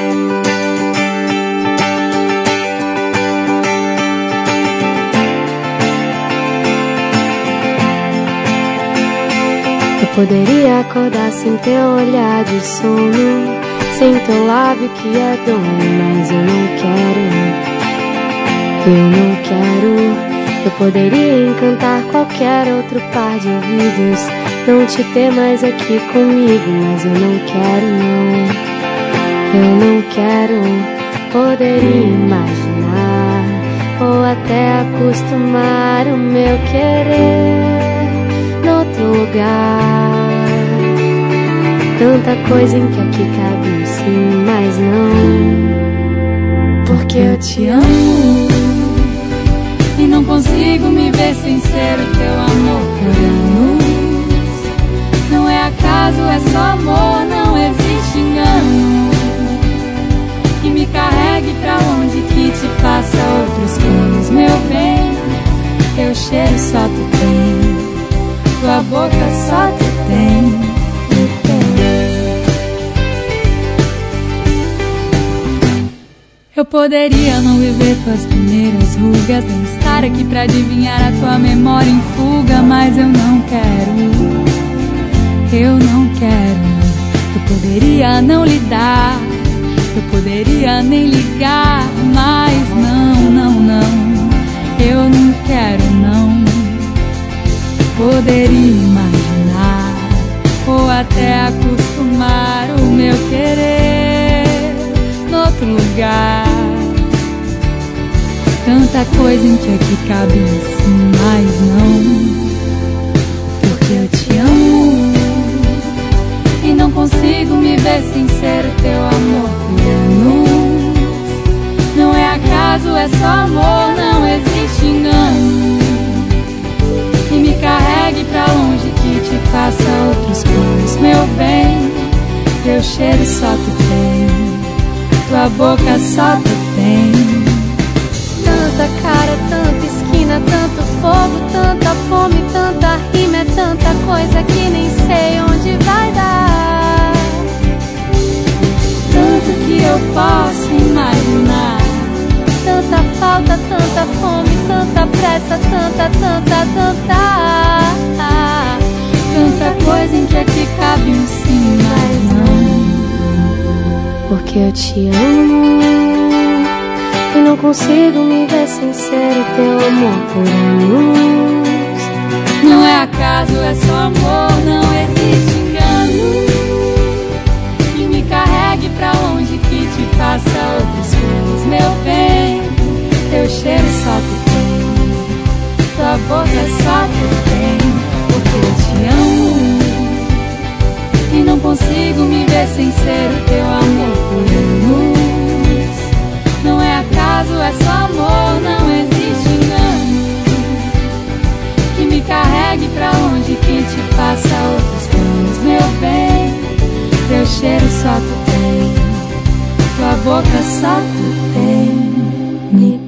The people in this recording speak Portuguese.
Eu poderia acordar sem teu olhar de sono, sem teu lábio que é dono, mas eu não quero. Eu não quero. Eu poderia encantar qualquer outro par de ouvidos, não te ter mais aqui comigo, mas eu não quero, não. Eu não quero. Poderia imaginar ou até acostumar o meu querer noutro lugar. Tanta coisa em que aqui cabe um sim, mas não. Porque eu te amo e não consigo me ver sem ser o teu amor por anos. Não é acaso, é só amor, não existe engano. Que me carregue pra longe, que te faça outros planos, meu bem. Teu cheiro só tu tem, tua boca só tu tem. Eu poderia não viver tuas primeiras rugas, nem estar aqui pra adivinhar a tua memória em fuga, mas eu não quero, eu não quero. Eu poderia não lidar, eu poderia nem ligar, mas não, não, não. Eu não quero, não. Poderia imaginar ou até acostumar o meu querer noutro lugar. Tanta coisa em que aqui cabe sim, mas não. Porque eu te amo e não consigo me ver sem ser o teu amor por anos. Não é acaso, é só amor, não existe engano. Que me carregue pra longe, que te faça outros planos, meu bem. Teu cheiro só tu tem, tua boca só tu tem. Tanta cara, tanta esquina, tanto fogo, tanta fome, tanta rima, é tanta coisa que nem sei onde vai dar. Tanto que eu posso imaginar, tanta falta, tanta fome, tanta pressa, tanta, tanta, tanta. Tanta coisa em que aqui cabe um sim, mas não. Porque eu te amo e não consigo me ver sem ser o teu amor por anos. Não é acaso, é só amor, não existe engano. Que me carregue pra longe, que te faça outros planos, meu bem. Teu cheiro só tu tem, tua boca só tu tem. Porque eu te amo e não consigo me ver sem ser o teu amor por anos. Não é acaso, é só amor, não existe engano. Que me carregue pra longe, que te faça outros planos, meu bem. Teu cheiro só tu tem, tua boca só tu tem.